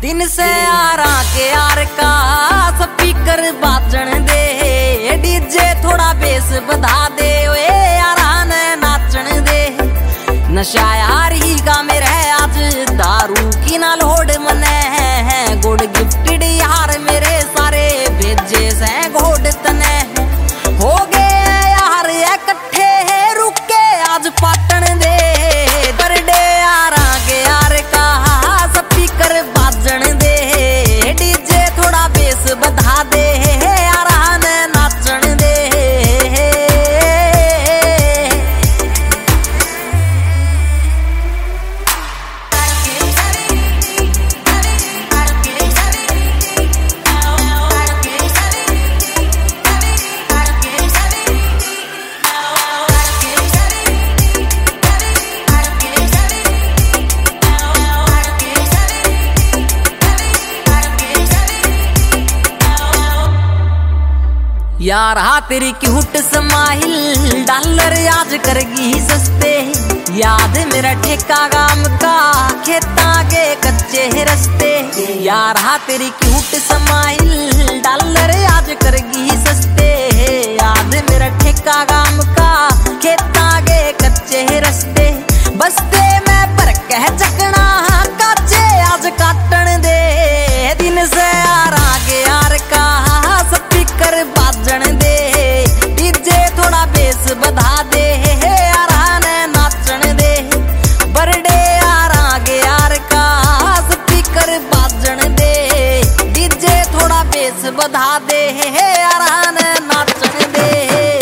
दिन से यारा के यार का स्पीकर बाजन दे, डीजे थोड़ा बेस बधा दे, ओए यारा ने नाचन दे। नशा यार ही का मेरे आज दारू की ना लोड मने है, गुड गिफ्टेड यार मेरे सारे भेजे से घोड़ तने हो गए यार इकट्ठे रुके आज पाटन दे। बर्थडे यारा के यार का स्पीकर बाजन दे, डीजे थोड़ा बेस बधा दे, यारा ने नाचन दे। यार हाँ तेरी क्यूट स्माइल डॉलर आज करगी सस्ते, याद मेरा ठेका गाम का खेता के कच्चे रस्ते। यार हाँ तेरी क्यूट स्माइल डॉलर आज करगी सस्ते, याद मेरा ठेका गाम का खेता के कच्चे रस्ते। बस्ते में पर कह चकना काचे आज काटन दे, दिन से यार आगे यार का स्पीकर बाजन दे, डीजे थोड़ा बेस बधा दे, यारा ने नाचन दे। बर्थडे यार आगे यार का स्पीकर बाजन दे, डीजे थोड़ा बेस बधा दे, यारा ने नाचन दे।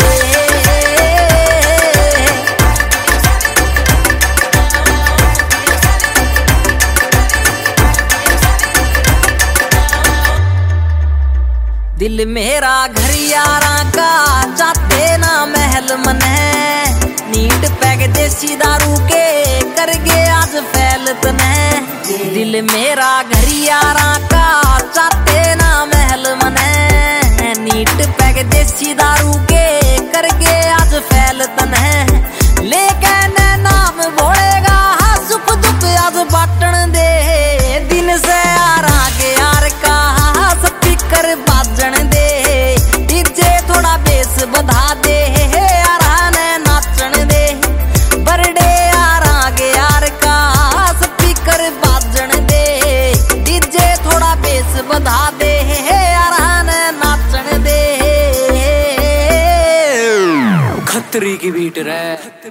दिल मेरा घर यारा का चाहते ना महल मने, नीट पैग देसी दारू के कर गे आज फैल तने। दिल मेरा घर यारा का चाहते ना महल मने, नीट पैग देसी दारू के कर गे आज फैल तने। लेकिन नाम बोलेगा सुख दुख आज बाटन दे, दिन से यारा के यार का स्पीकर बाजन दे, डीजे थोड़ा बेस बधा दे, यारा ने नाचन दे। बर्थडे यारा के यार का स्पीकर बाजन दे, डीजे थोड़ा बेस बधा दे, यारा ने नाचन दे। खतरी की बीट रे।